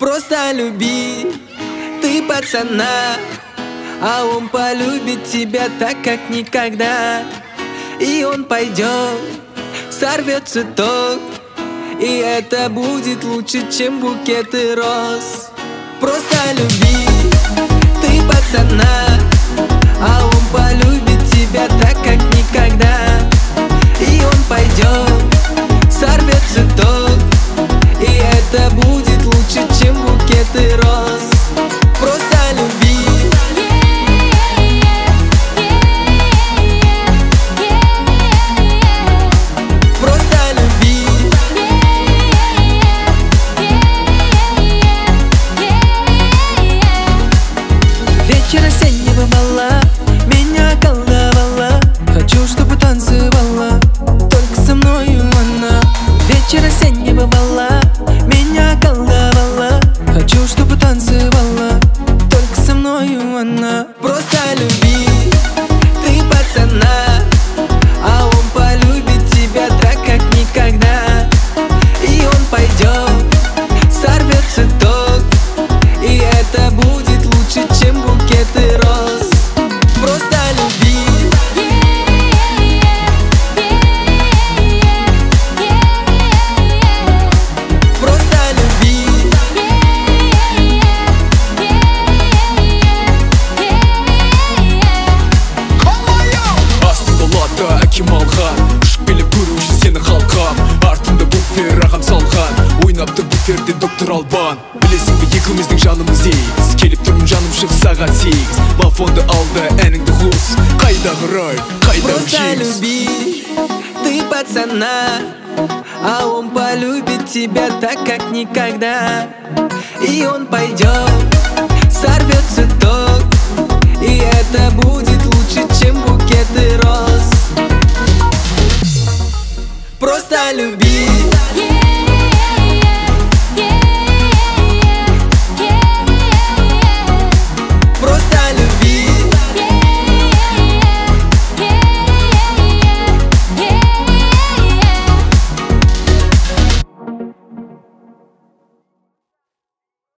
Просто люби ты пацана, а он полюбит тебя так, как никогда. И он пойдет, сорвет цветок, и это будет лучше, чем букеты роз. Просто люби ты пацана, а он полюбит тебя так, как никогда. И он пойдет, сорвет цветок, и это будет лучше, чем букеты роз. Просто люби. Просто люби. Вечер осеннего бала меня колдовала. Хочу, чтобы танцевала только со мною она. Вечер осеннего бала меня колдовала. Хочу, чтобы танцевала только со мною она. Просто люби ты пацана, а он полюбит тебя так, как никогда. И он пойдет, сорвет цветок, и это будет лучше, чем букеты роз. Просто люби. Просто люби. Астында латта әкем алған, ұшып келіп көру үшін сені қалқам. Артында буфер ағам салған, ойнапты буферде доктор Албан. Білесің бе екеуміздің жанымыз егіз, келіп тұрмын жаным шығыс сағат 8. Мафонды алды әніңді қос, қайдағы рай, қайдағы Просто жеңіс. люби ты пацана, а он полюбит тебя так, как никогда. И он пойдет, сорвет цветок, и это будет лучше, чем